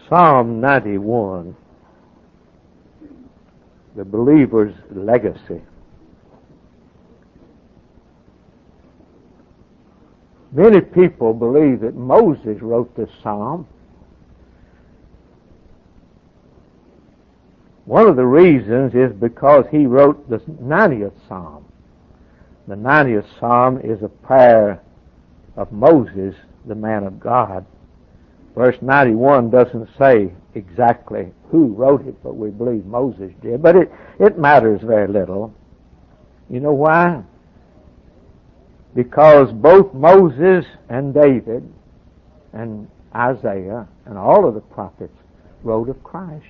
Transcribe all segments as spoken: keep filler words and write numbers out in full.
Psalm ninety-one, the believer's legacy. Many people believe that Moses wrote this psalm. One of the reasons is because he wrote the ninetieth psalm. The ninetieth psalm is a prayer of Moses, the man of God. Verse ninety-one doesn't say exactly who wrote it, but we believe Moses did. But it, it matters very little. You know why? Because both Moses and David and Isaiah and all of the prophets wrote of Christ.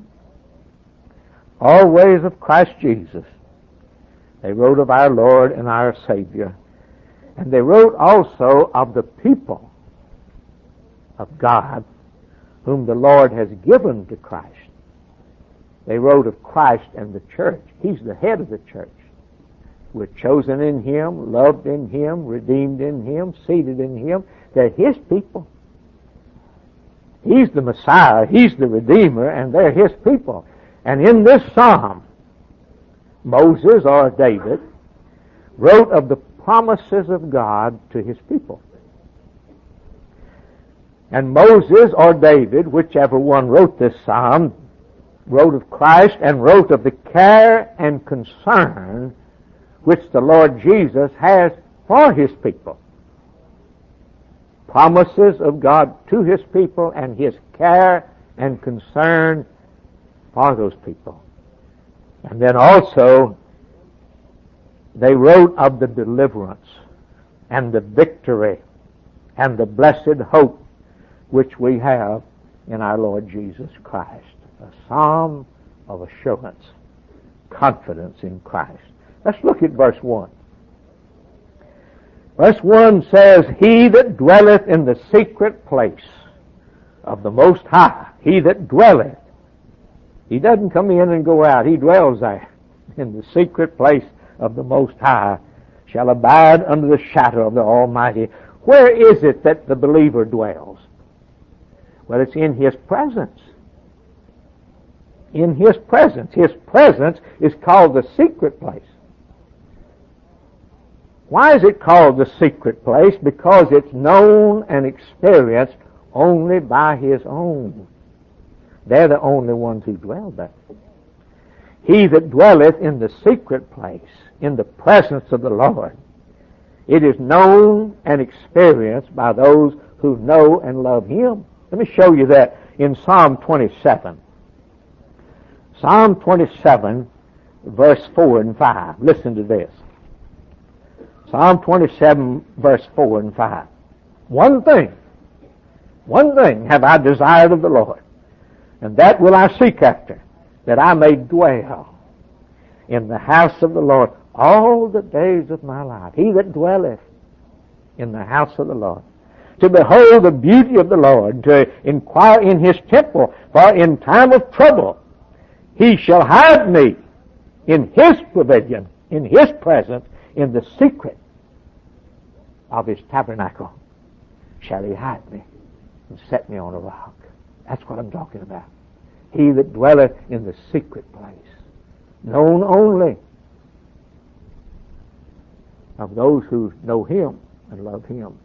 Always of Christ Jesus. They wrote of our Lord and our Savior. And they wrote also of the people of God whom the Lord has given to Christ. They wrote of Christ and the church. He's the head of the church. We're chosen in Him, loved in Him, redeemed in Him, seated in Him. They're His people. He's the Messiah, He's the Redeemer, and they're His people. And in this psalm, Moses or David wrote of the promises of God to His people. And Moses or David, whichever one wrote this psalm, wrote of Christ and wrote of the care and concern which the Lord Jesus has for His people. Promises of God to His people and His care and concern for those people. And then also, they wrote of the deliverance and the victory and the blessed hope which we have in our Lord Jesus Christ. A psalm of assurance, confidence in Christ. Let's look at verse one. Verse one says, He that dwelleth in the secret place of the Most High, he that dwelleth. He doesn't come in and go out. He dwells there in the secret place of the Most High, shall abide under the shadow of the Almighty. Where is it that the believer dwells? Well, it's in His presence. In His presence. His presence is called the secret place. Why is it called the secret place? Because it's known and experienced only by His own. They're the only ones who dwell there. He that dwelleth in the secret place, in the presence of the Lord, it is known and experienced by those who know and love Him. Let me show you that in Psalm twenty-seven. Psalm twenty-seven, verse four and five. Listen to this. Psalm twenty-seven, verse four and five. One thing, one thing have I desired of the Lord, and that will I seek after, that I may dwell in the house of the Lord all the days of my life. He that dwelleth in the house of the Lord, to behold the beauty of the Lord, to inquire in His temple, for in time of trouble He shall hide me in His pavilion, in His presence, in the secret of His tabernacle shall He hide me and set me on a rock. That's what I'm talking about. He that dwelleth in the secret place, known only of those who know Him and love Him.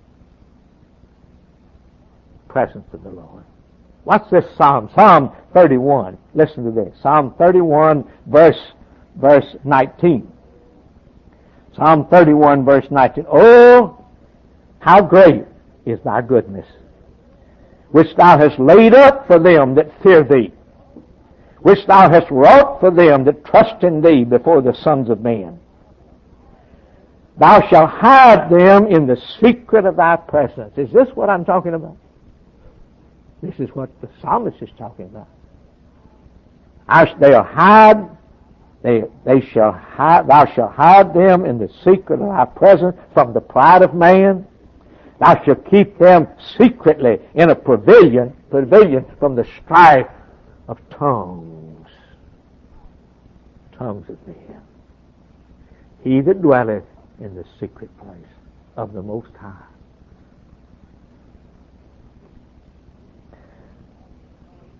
Presence of the Lord. What's this psalm? Psalm thirty-one. Listen to this. Psalm thirty-one, verse, verse nineteen. Psalm thirty-one, verse nineteen. Oh, how great is Thy goodness, which Thou hast laid up for them that fear Thee, which Thou hast wrought for them that trust in Thee before the sons of men. Thou shalt hide them in the secret of Thy presence. Is this what I'm talking about? This is what the psalmist is talking about. They'll hide, they, they shall hide, Thou shalt hide them in the secret of Thy presence from the pride of man. Thou shalt keep them secretly in a pavilion, pavilion from the strife of tongues. Tongues of men. He that dwelleth in the secret place of the Most High.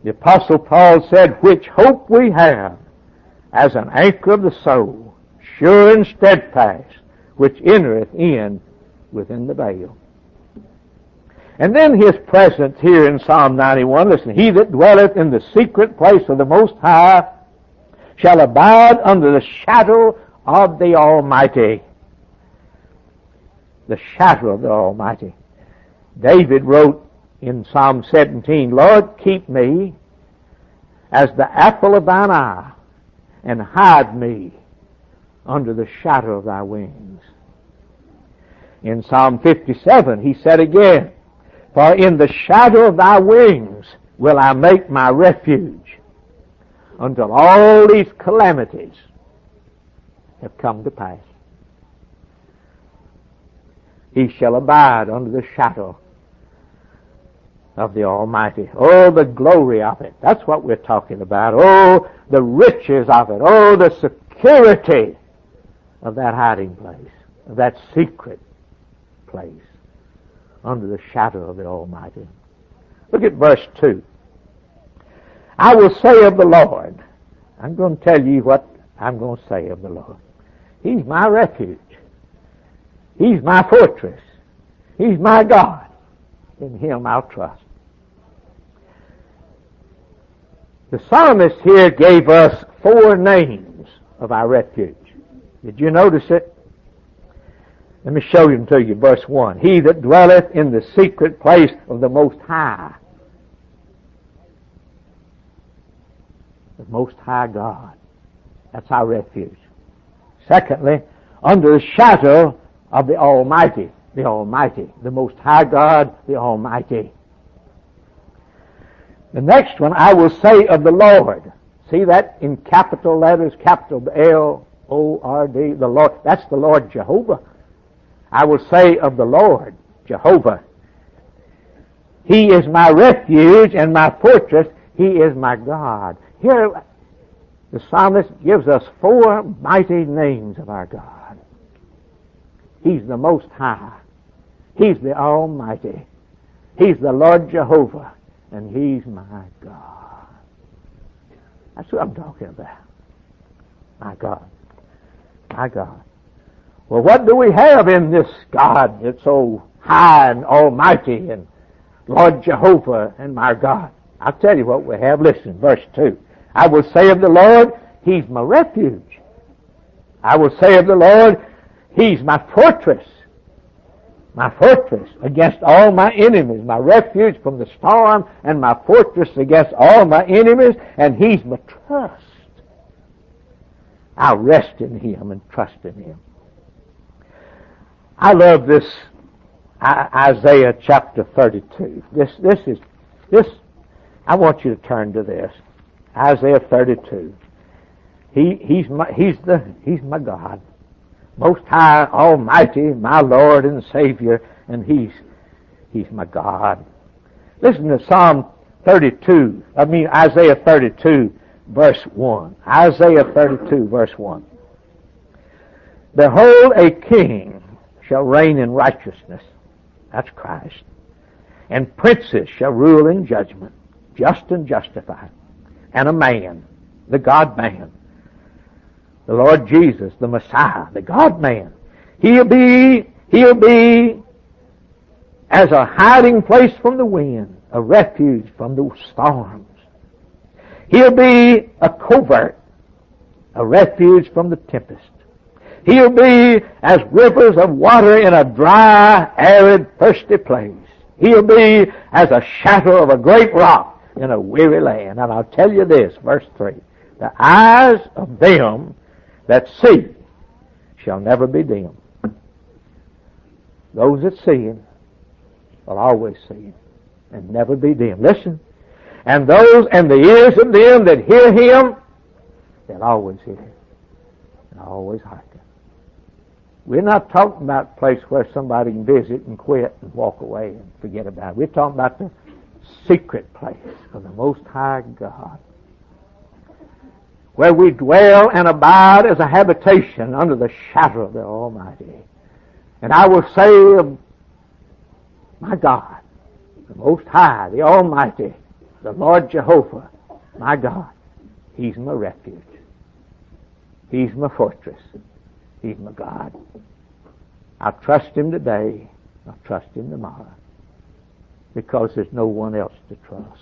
The Apostle Paul said, which hope we have as an anchor of the soul, sure and steadfast, which entereth in within the veil. And then his presence here in Psalm ninety-one, listen, he that dwelleth in the secret place of the Most High shall abide under the shadow of the Almighty. The shadow of the Almighty. David wrote in Psalm seventeen, Lord, keep me as the apple of thine eye, and hide me under the shadow of thy wings. In Psalm fifty-seven, he said again, for in the shadow of thy wings will I make my refuge until all these calamities have come to pass. He shall abide under the shadow of the Almighty. Oh, the glory of it. That's what we're talking about. Oh, the riches of it. Oh, the security of that hiding place, of that secret place under the shadow of the Almighty. Look at verse two. I will say of the Lord. I'm going to tell you what I'm going to say of the Lord. He's my refuge. He's my fortress. He's my God. In Him I'll trust. The psalmist here gave us four names of our refuge. Did you notice it? Let me show them to you. Verse one. He that dwelleth in the secret place of the Most High. The Most High God. That's our refuge. Secondly, under the shadow of the Almighty. The Almighty. The Most High God, the Almighty. The next one, I will say of the Lord. See that in capital letters, capital L O R D, the Lord. That's the Lord Jehovah. I will say of the Lord, Jehovah. He is my refuge and my fortress. He is my God. Here, the psalmist gives us four mighty names of our God. He's the Most High. He's the Almighty. He's the Lord Jehovah. And He's my God. That's what I'm talking about. My God. My God. Well, what do we have in this God that's so high and almighty and Lord Jehovah and my God? I'll tell you what we have. Listen, verse two. I will say of the Lord, He's my refuge. I will say of the Lord, He's my fortress. My fortress against all my enemies. My refuge from the storm and my fortress against all my enemies. And He's my trust. I'll rest in Him and trust in Him. I love this Isaiah chapter thirty-two. This, this is, this, I want you to turn to this. Isaiah thirty-two. He, he's my, he's the, he's my God. Most High, Almighty, my Lord and Savior, and He's, He's my God. Listen to Psalm thirty-two, I mean Isaiah thirty-two, verse one. Isaiah thirty-two, verse one. Behold, a king shall reign in righteousness. That's Christ. And princes shall rule in judgment, just and justified. And a man, the God-man, the Lord Jesus, the Messiah, the God-man. He'll be, he'll be as a hiding place from the wind, a refuge from the storms. He'll be a covert, a refuge from the tempest. He'll be as rivers of water in a dry, arid, thirsty place. He'll be as a shadow of a great rock in a weary land. And I'll tell you this, verse three. The eyes of them that see shall never be dim. Those that see Him will always see Him and never be dim. Listen. And those and the ears of them that hear Him, they'll always hear Him and always hearken. We're not talking about a place where somebody can visit and quit and walk away and forget about it. We're talking about the secret place of the Most High God, where we dwell and abide as a habitation under the shadow of the Almighty. And I will say of my God, the Most High, the Almighty, The Lord Jehovah, my God, He's my refuge. He's my fortress. He's my God. I'll trust Him today. I'll trust Him tomorrow. Because there's no one else to trust.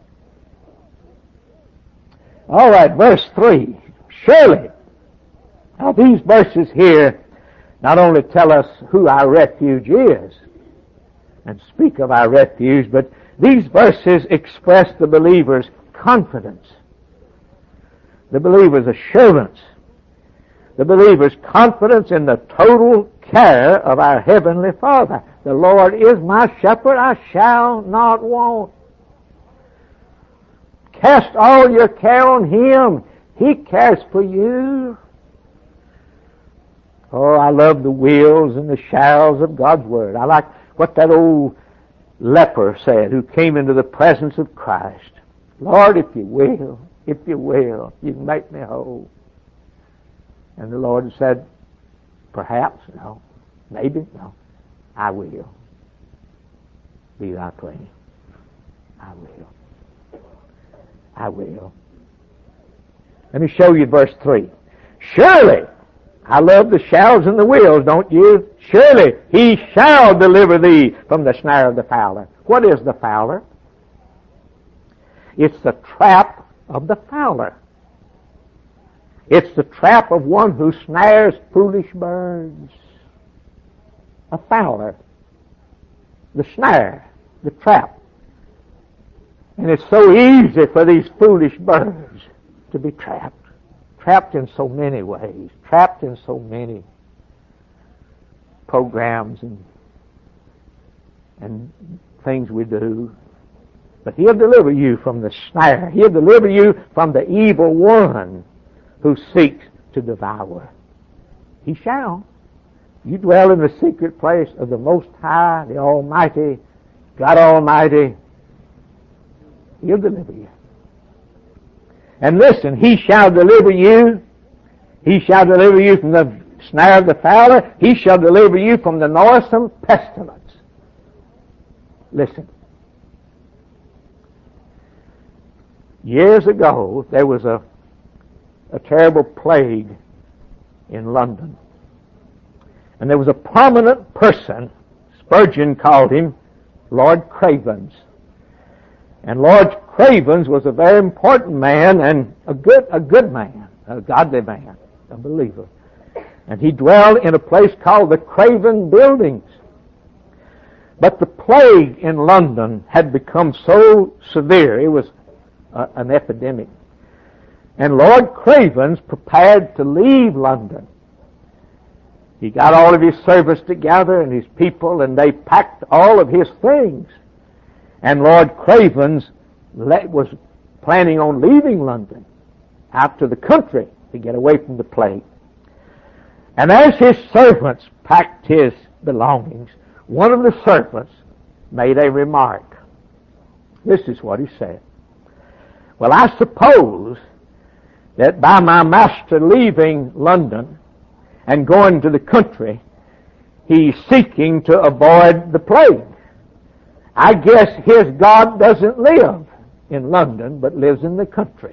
All right, verse three. Surely. Now these verses here not only tell us who our refuge is and speak of our refuge, but these verses express the believer's confidence, the believer's assurance, the believer's confidence in the total care of our Heavenly Father. The Lord is my shepherd, I shall not want. Cast all your care on Him. He cares for you. Oh, I love the wills and the shalls of God's Word. I like what that old leper said who came into the presence of Christ. Lord, if you will, if you will, you can make me whole. And the Lord said, perhaps, no, maybe, no, I will. Be thou clean. I will. I will. Let me show you verse three. Surely, I love the shalls and the wills, don't you? Surely He shall deliver thee from the snare of the fowler. What is the fowler? It's the trap of the fowler. It's the trap of one who snares foolish birds. A fowler. The snare. The trap. And it's so easy for these foolish birds to be trapped. Trapped in so many ways. Trapped in so many programs and and things we do. But He'll deliver you from the snare. He'll deliver you from the evil one who seeks to devour. He shall. You dwell in the secret place of the Most High, the Almighty, God Almighty. He'll deliver you. And listen, He shall deliver you. He shall deliver you from the snare of the fowler. He shall deliver you from the noisome pestilence. Listen. Years ago, there was a, a terrible plague in London. And there was a prominent person, Spurgeon called him Lord Cravens. And Lord Cravens was a very important man and a good, a good man, a godly man, a believer. And he dwelled in a place called the Craven Buildings. But the plague in London had become so severe, it was a, an epidemic. And Lord Cravens prepared to leave London. He got all of his servants together and his people, and they packed all of his things. And Lord Cravens was planning on leaving London out to the country to get away from the plague. And as his servants packed his belongings, one of the servants made a remark. This is what he said. Well, I suppose that by my master leaving London and going to the country, he's seeking to avoid the plague. I guess his God doesn't live in London, but lives in the country.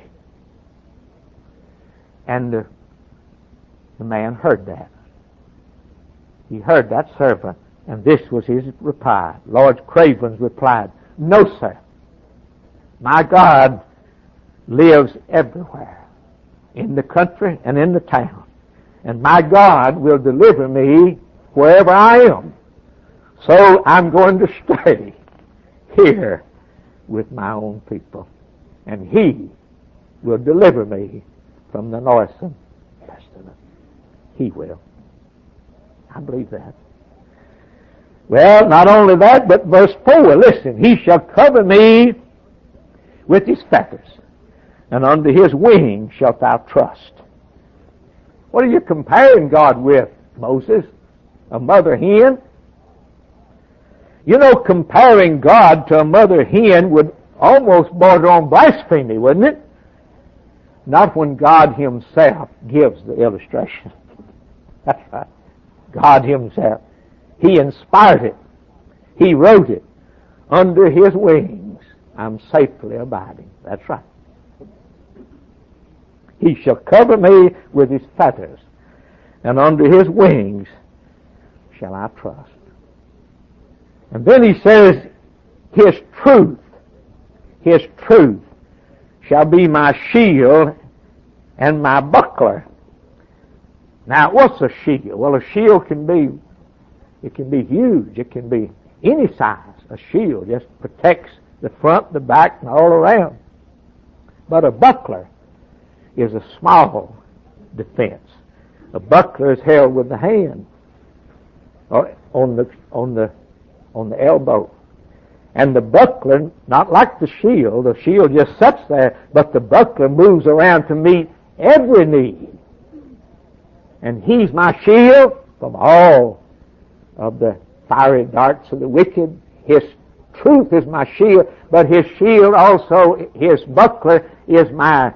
And the, the man heard that. He heard that servant, and this was his reply. Lord Cravens replied, no, sir. My God lives everywhere, in the country and in the town. And my God will deliver me wherever I am. So I'm going to stay here with my own people. And He will deliver me from the noisome pestilence. He will. I believe that. Well, not only that, but verse four, listen, He shall cover me with His feathers, and under His wings shalt thou trust. What are you comparing God with, Moses? A mother hen? You know, comparing God to a mother hen would almost border on blasphemy, wouldn't it? Not when God Himself gives the illustration. That's right. God Himself. He inspired it. He wrote it under His wings. I'm safely abiding. That's right. He shall cover me with his feathers, and under his wings shall I trust. And then he says, his truth, his truth shall be my shield and my buckler. Now, what's a shield? Well, a shield can be, it can be huge. It can be any size. A shield just protects the front, the back, and all around. But a buckler is a small defense. A buckler is held with the hand, or on the on the on the elbow. And the buckler, not like the shield, the shield just sits there, but the buckler moves around to meet every need. And he's my shield from all of the fiery darts of the wicked. His truth is my shield, but his shield also, his buckler, is my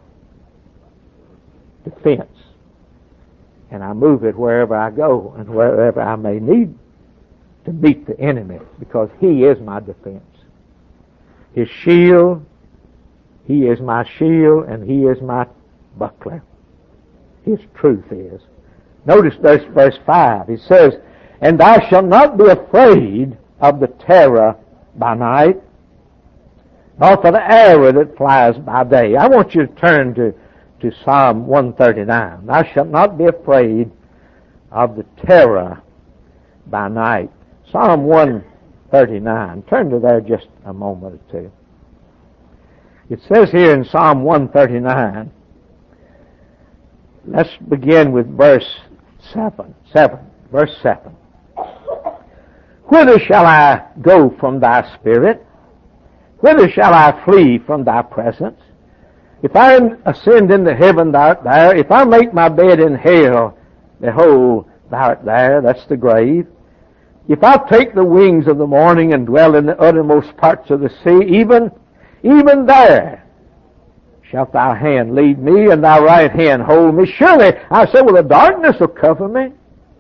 defense. And I move it wherever I go and wherever I may need to meet the enemy, because he is my defense. His shield, he is my shield, and he is my buckler. His truth is. Notice verse, verse five. He says, and thou shalt not be afraid of the terror by night, nor for the arrow that flies by day. I want you to turn to, to Psalm one thirty-nine. Thou shalt not be afraid of the terror by night. Psalm one thirty-nine. Turn to there just a moment or two. It says here in Psalm one thirty-nine, let's begin with verse seven. seven. Verse seven. Whither shall I go from thy spirit? Whither shall I flee from thy presence? If I ascend into heaven, thou art there. If I make my bed in hell, behold, thou art there. That's the grave. If I take the wings of the morning and dwell in the uttermost parts of the sea, even, even there shalt thy hand lead me, and thy right hand hold me. Surely, I say, well, the darkness will cover me.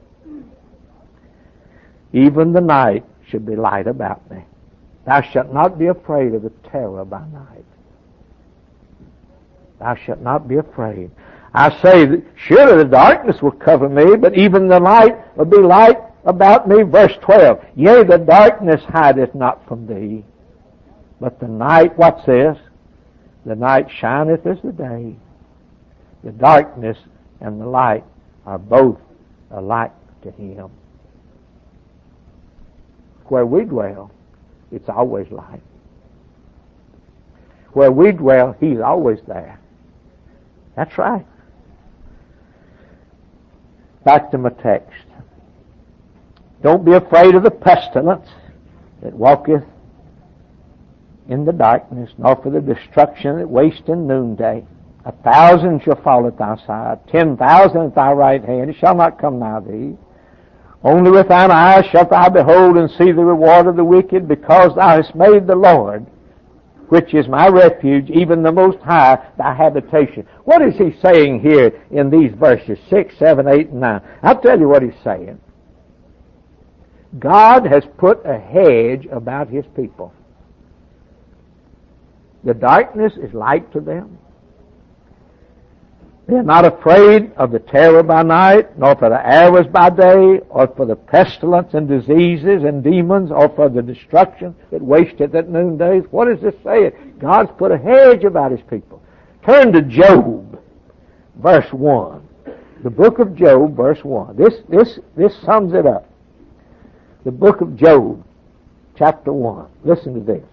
Even the night should be light about me. Thou shalt not be afraid of the terror by night. Thou shalt not be afraid. I say, that surely the darkness will cover me, but even the light will be light about me. Verse twelve. Yea, the darkness hideth not from thee, but the night, what's this? The night shineth as the day. The darkness and the light are both alike to him. Where we dwell, it's always light. Where we dwell, he's always there. That's right. Back to my text. Don't be afraid of the pestilence that walketh in the darkness, nor for the destruction that wasteth in noonday. A thousand shall fall at thy side, ten thousand at thy right hand, it shall not come nigh thee. Only with thine eyes shalt thou behold and see the reward of the wicked, because thou hast made the Lord, which is my refuge, even the Most High, thy habitation. What is he saying here in these verses, six, seven, eight, and nine? I'll tell you what he's saying. God has put a hedge about his people. The darkness is light to them. They are not afraid of the terror by night, nor for the arrows by day, or for the pestilence and diseases and demons, or for the destruction that wasteth at noondays. What is this saying? God's put a hedge about his people. Turn to Job, verse one. The book of Job, verse one. This, this, this sums it up. The book of Job, chapter one. Listen to this.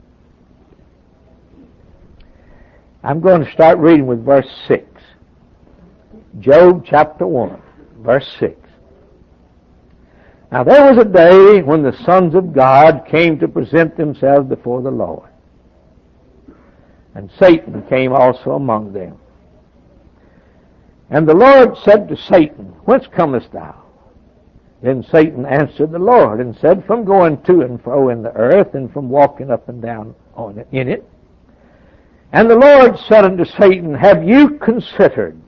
I'm going to start reading with verse six. Job chapter one, verse six. Now there was a day when the sons of God came to present themselves before the Lord. And Satan came also among them. And the Lord said to Satan, Whence comest thou? Then Satan answered the Lord and said, From going to and fro in the earth, and from walking up and down on it, in it. And the Lord said unto Satan, Have you considered?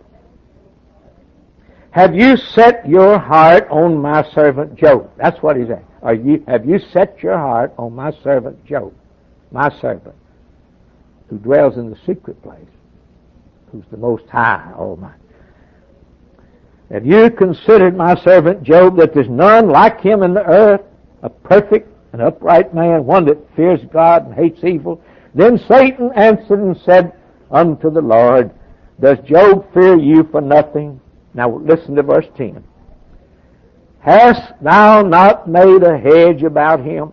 Have you set your heart on my servant Job? That's what he's saying. Are you, have you set your heart on my servant Job? my servant, who dwells in the secret place, who's the Most High, Almighty. Have you considered my servant Job, that there's none like him in the earth, a perfect and upright man, one that fears God and hates evil? Then Satan answered and said unto the Lord, does Job fear you for nothing? Now listen to verse ten. Hast thou not made a hedge about him,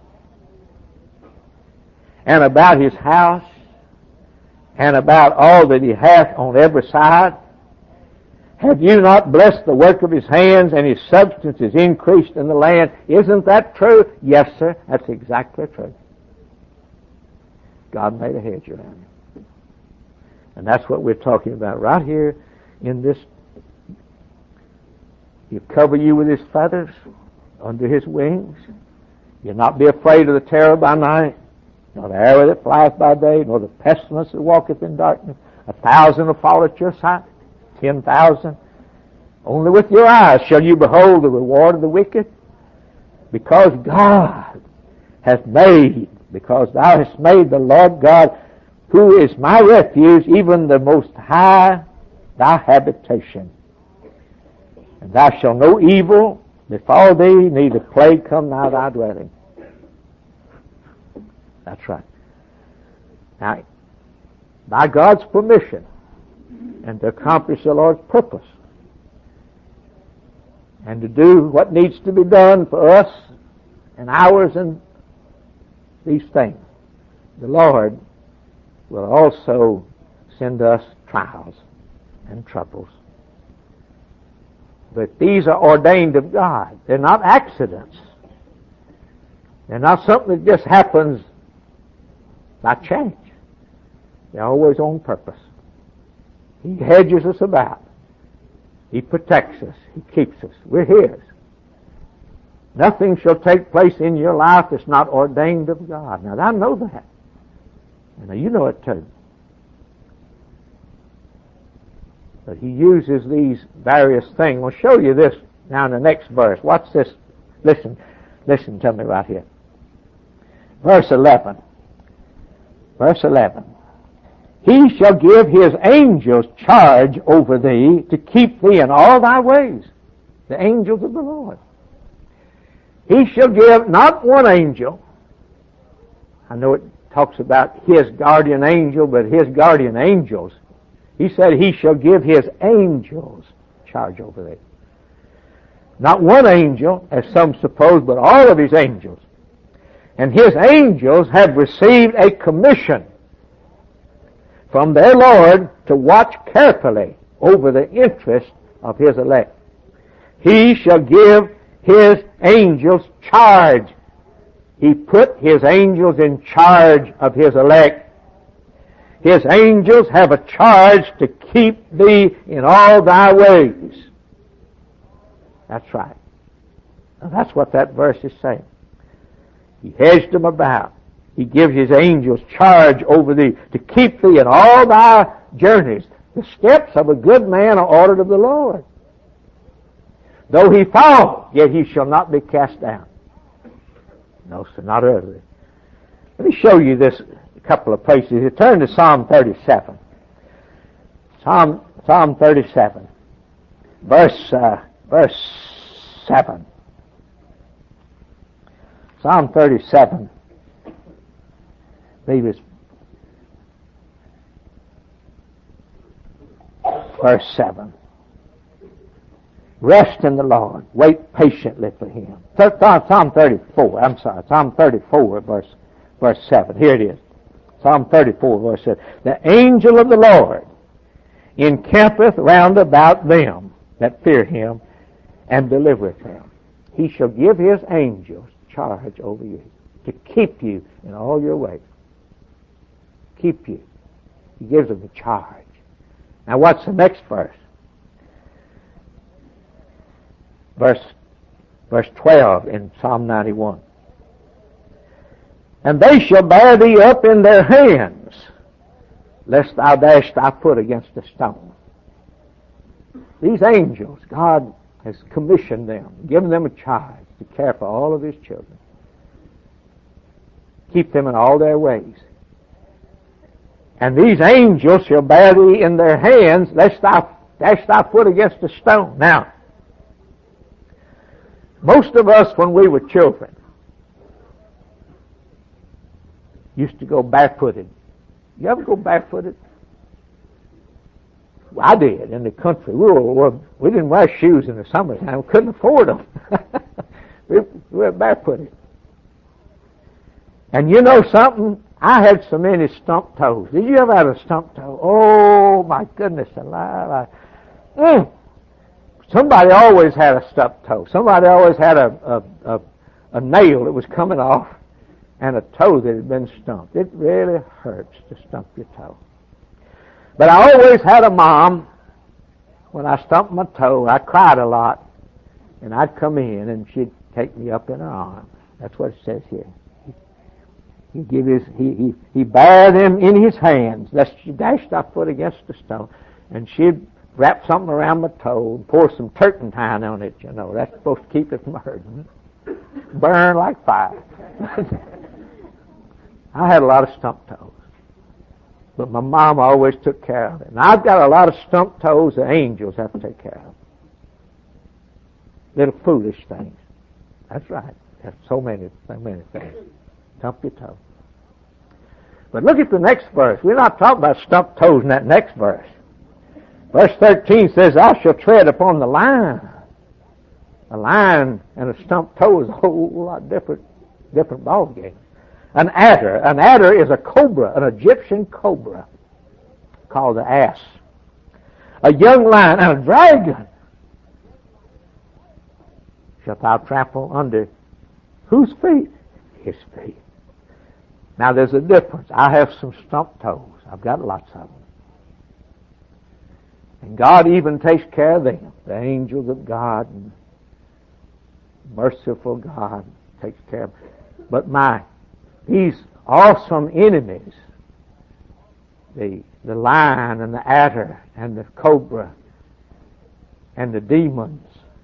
and about his house, and about all that he hath on every side? Have you not blessed the work of his hands, and his substance is increased in the land? Isn't that true? Yes, sir, that's exactly true. God made a hedge around him. And that's what we're talking about right here in this. He'll cover you with his feathers, under his wings. You'll not be afraid of the terror by night, nor the arrow that flieth by day, nor the pestilence that walketh in darkness. A thousand will fall at your side, ten thousand. Only with your eyes shall you behold the reward of the wicked. Because God hath made, because thou hast made the Lord God, who is my refuge, even the Most High, thy habitation. And thou shalt no evil befall thee, neither plague come nigh thy dwelling. That's right. Now, by God's permission, and to accomplish the Lord's purpose, and to do what needs to be done for us and ours and these things, the Lord will also send us trials and troubles. But these are ordained of God. They're not accidents. They're not something that just happens by chance. They're always on purpose. He hedges us about. He protects us. He keeps us. We're His. Nothing shall take place in your life that's not ordained of God. Now, I know that. And you know it too. But He uses these various things. We'll show you this now in the next verse. What's this? Listen. Listen to me right here. Verse eleven. Verse eleven. He shall give His angels charge over thee to keep thee in all thy ways. The angels of the Lord. He shall give not one angel. I know it talks about His guardian angel, but His guardian angels. He said He shall give His angels charge over thee. Not one angel, as some suppose, but all of His angels. And His angels have received a commission from their Lord to watch carefully over the interest of His elect. He shall give His angels charge. He put His angels in charge of His elect. His angels have a charge to keep thee in all thy ways. That's right. Now that's what that verse is saying. He hedged them about. He gives His angels charge over thee to keep thee in all thy journeys. The steps of a good man are ordered of the Lord. Though he fall, yet he shall not be cast down. No, sir, not utterly. Let me show you this a couple of places. You turn to Psalm thirty-seven. Psalm Psalm thirty-seven, verse uh, verse seven. Psalm thirty-seven. I believe it's verse seven. Rest in the Lord. Wait patiently for Him. Psalm thirty-four. I'm sorry. Psalm thirty-four, verse verse seven. Here it is. Psalm thirty-four, verse seven. The angel of the Lord encampeth round about them that fear Him, and delivereth them. He shall give His angels charge over you to keep you in all your ways. Keep you. He gives them a charge. Now what's the next verse? Verse, verse twelve in Psalm ninety-one. And they shall bear thee up in their hands, lest thou dash thy foot against a stone. These angels, God has commissioned them, given them a charge to care for all of His children. keep them in all their ways. And these angels shall bear thee in their hands, lest thou dash thy foot against a stone. Now, most of us, when we were children, used to go barefooted. You ever go barefooted? Well, I did in the country. We, were, we didn't wear shoes in the summertime. We couldn't afford them. we, we were barefooted. And you know something? I had so many stump toes. Did you ever have a stump toe? Oh, my goodness alive. I, mm. Somebody always had a stump toe. Somebody always had a, a, a, a nail that was coming off and a toe that had been stumped. It really hurts to stump your toe. But I always had a mom. When I stumped my toe, I cried a lot. And I'd come in and she'd take me up in her arms. That's what it says here. He give his, he, he, he bare them in his hands, lest she dashed our foot against the stone. And she'd wrap something around my toe and pour some turpentine on it, you know. That's supposed to keep it from hurting. Burn like fire. I had a lot of stump toes. But my mom always took care of it. And I've got a lot of stump toes that angels have to take care of. Little foolish things. That's right. There's so many, so many things. Stump your toe. But look at the next verse. We're not talking about stump toes in that next verse. Verse thirteen says, "Thou shalt tread upon the lion." A lion and a stump toe is a whole lot different, different ball game. An adder. An adder is a cobra, an Egyptian cobra, called the ass. A young lion and a dragon shalt thou trample under whose feet? His feet. Now there's a difference. I have some stump toes. I've got lots of them. And God even takes care of them. The angels of God, and merciful God takes care of them. But my, these awesome enemies, the, the lion and the adder and the cobra and the demons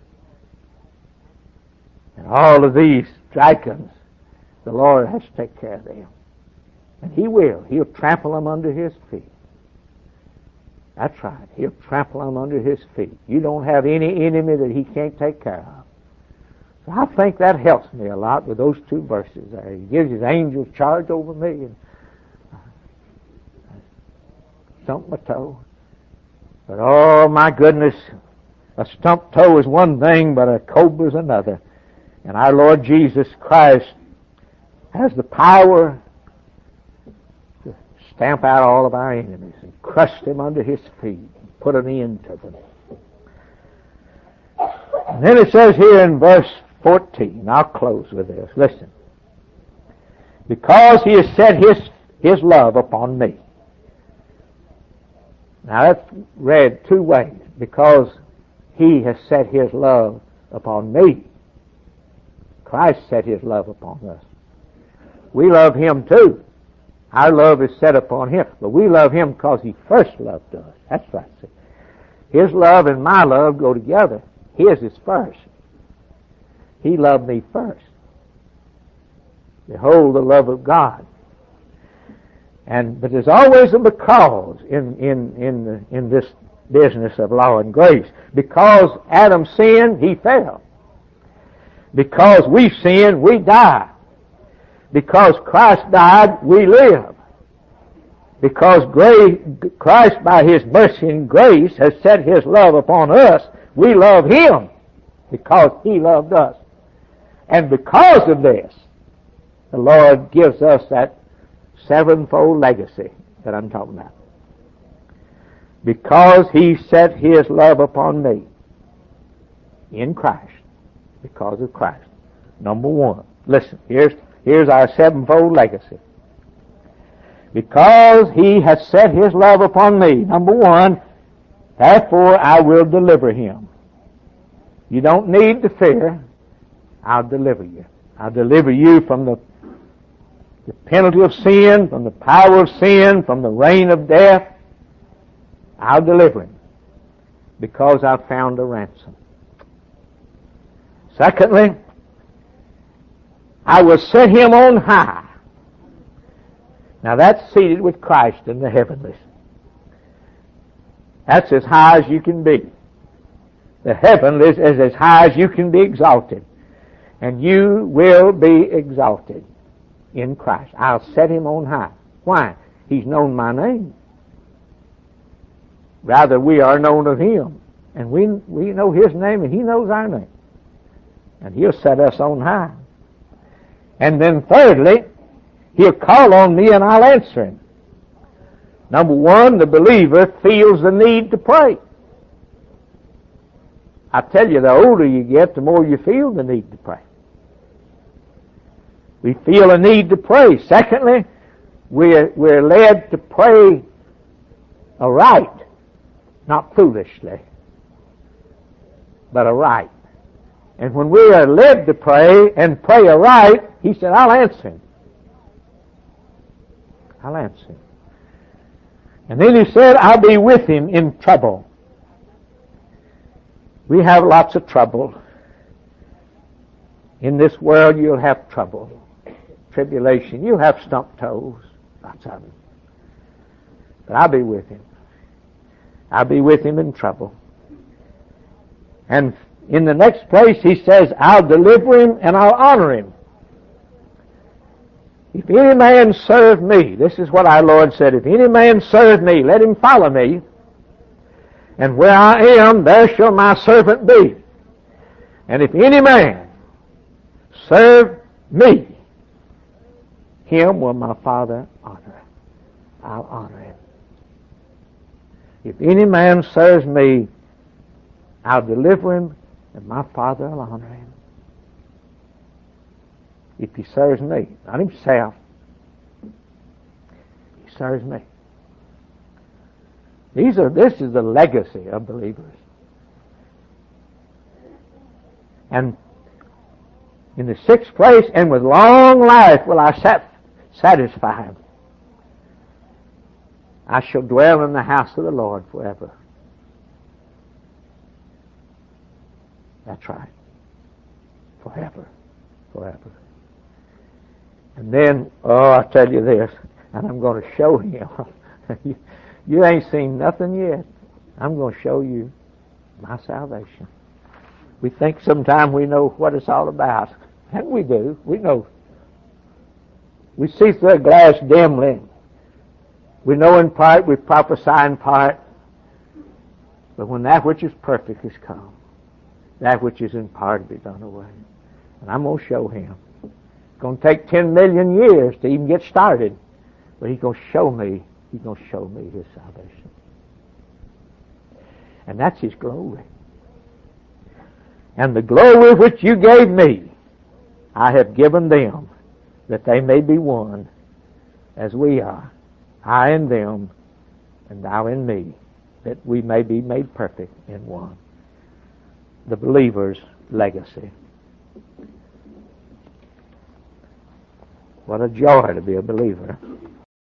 and all of these dragons, the Lord has to take care of them. And He will. He'll trample them under His feet. That's right. He'll trample them under His feet. You don't have any enemy that He can't take care of. So I think that helps me a lot with those two verses there. He gives His angels charge over me and stump my toe. But oh my goodness, a stump toe is one thing, but a cobra is another. And our Lord Jesus Christ has the power to stamp out all of our enemies and crush them under His feet and put an end to them. And then it says here in verse fourteen, I'll close with this. Listen. Because He has set His, His love upon me. Now that's read two ways. Because He has set His love upon me. Christ set His love upon us. We love Him too. Our love is set upon Him. But we love Him because He first loved us. That's right. His love and my love go together. His is first. He loved me first. Behold the love of God. And but there's always a because in in in the, in this business of law and grace. Because Adam sinned, he fell. Because we sinned, we die. Because Christ died, we live. Because grace, Christ, by His mercy and grace, has set His love upon us, we love Him because He loved us. And because of this, the Lord gives us that sevenfold legacy that I'm talking about. Because He set His love upon me in Christ, because of Christ. Number one. Listen, here's, here's our sevenfold legacy. Because He has set His love upon me. Number one, therefore I will deliver him. You don't need to fear. I'll deliver you. I'll deliver you from the, the penalty of sin, from the power of sin, from the reign of death. I'll deliver him because I've found a ransom. Secondly, I will set him on high. Now that's seated with Christ in the heavenlies. That's as high as you can be. The heavenlies is as high as you can be exalted. And you will be exalted in Christ. I'll set him on high. Why? He's known my name. Rather, we are known of him. And we, we know his name and he knows our name. And he'll set us on high. And then thirdly, he'll call on me and I'll answer him. Number one, the believer feels the need to pray. I tell you, the older you get, the more you feel the need to pray. We feel a need to pray. Secondly, we're, we're led to pray aright, not foolishly, but aright. And when we are led to pray and pray aright, he said, I'll answer him. I'll answer him. And then he said, I'll be with him in trouble. We have lots of trouble. In this world you'll have trouble. Tribulation. You'll have stump toes. Lots of them. But I'll be with him. I'll be with him in trouble. And in the next place he says, I'll deliver him and I'll honor him. If any man serve me, this is what our Lord said, if any man serve me, let him follow me. And where I am, there shall my servant be. And if any man serve me, him will my Father honor. I'll honor him. If any man serves me, I'll deliver him, and my Father will honor him. If he serves me, not himself, he serves me. These are, this is the legacy of believers. And in the sixth place, and with long life will I sat, satisfy him. I shall dwell in the house of the Lord forever. That's right. Forever. Forever. And then, oh, I tell you this, and I'm going to show him. you, you ain't seen nothing yet. I'm going to show you my salvation. We think sometime we know what it's all about. And we do. We know. We see through a glass dimly. We know in part, we prophesy in part. But when that which is perfect is come, that which is in part will be done away. And I'm going to show him. It's going to take ten million years to even get started. But he's going to show me, he's going to show me his salvation. And that's his glory. And the glory which you gave me, I have given them, that they may be one, as we are, I in them, and thou in me, that we may be made perfect in one. The believer's legacy. What a joy to be a believer.